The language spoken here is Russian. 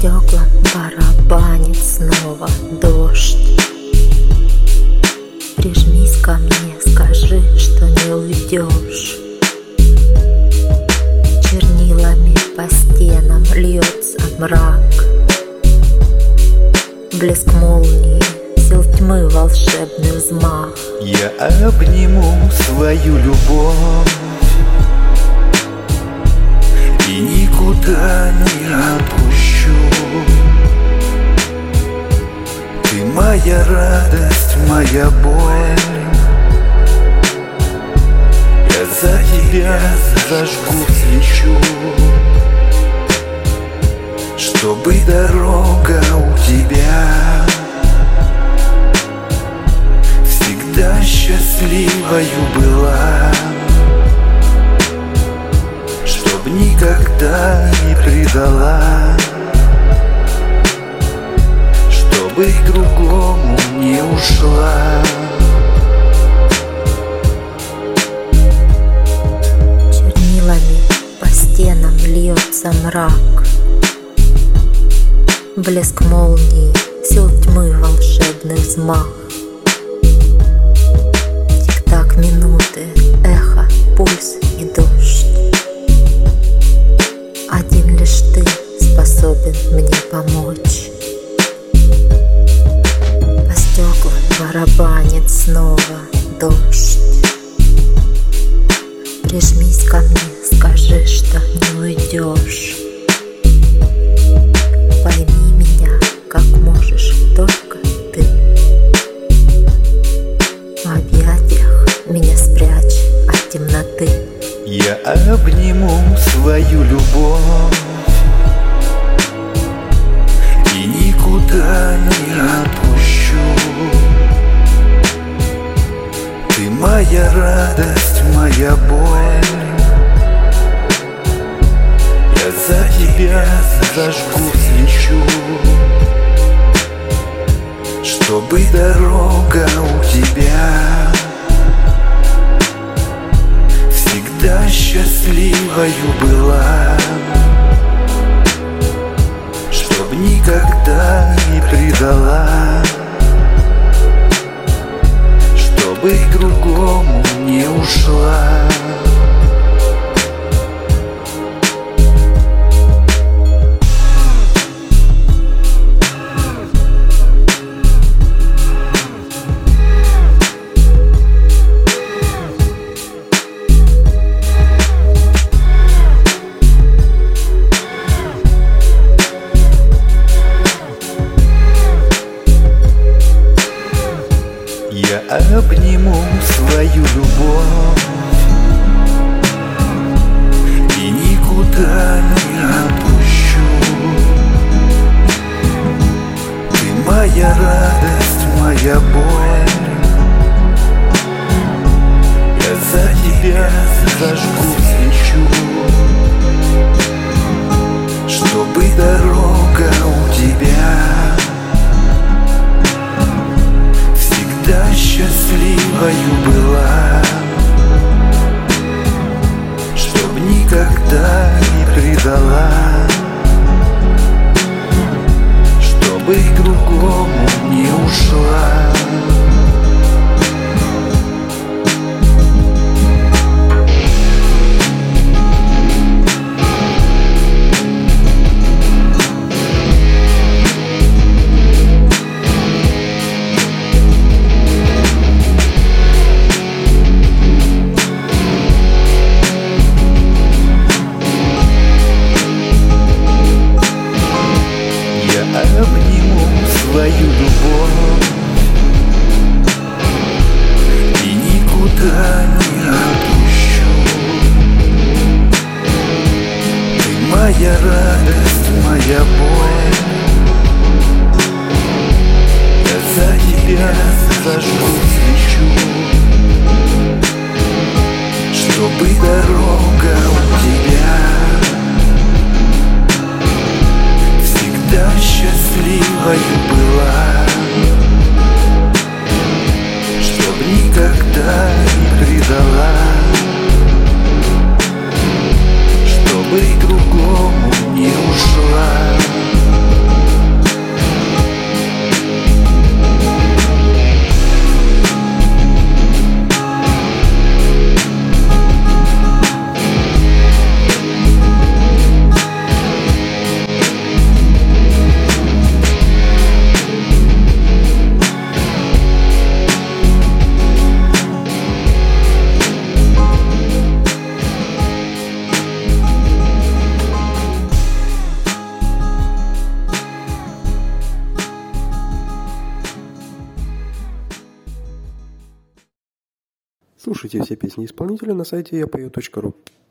стеклам барабанит снова дождь. Прижмись ко мне, скажи, что не уйдешь. Чернилами по стенам льется мрак. Блеск молнии, сил тьмы волшебный взмах. Я обниму свою любовь и никуда не отпущу. Ты моя радость, моя боль. Я за тебя зажгу свечу, чтобы дорога у тебя всегда счастливою была, чтоб никогда не предала, чтобы к другому не ушла. Чернилами по стенам льется мрак. Блеск молнии, сил тьмы волшебный взмах. Тик-так минуты, эхо, пульс и дождь. Один лишь ты способен мне помочь. По стеклам барабанит снова дождь. Прижмись ко мне, скажи, что не уйдешь. Пойми меня, как можешь только ты. В объятиях меня спрячь от темноты. Я обниму свою любовь и никуда не отпущу. Ты моя радость, моя боль. Я за тебя зажгу свечу, чтобы дорога у тебя всегда счастливою была, чтоб никогда не предала, чтобы к другому не ушла. Я обниму свою любовь и никуда не отпущу. Ты моя радость, моя боль. Я за тебя зажгу свечу, чтобы дорога у тебя счастливою была, чтоб никогда не предала, чтобы к другому не ушла. Обниму свою любовь и никуда не отпущу. Ты моя радость, моя боль. Я за тебя зажгу свечу, чтобы дорога у тебя всегда счастливою была, чтоб никогда не предала, чтобы к другому не ушла. Слушайте все песни исполнителя на сайте yapою.ru.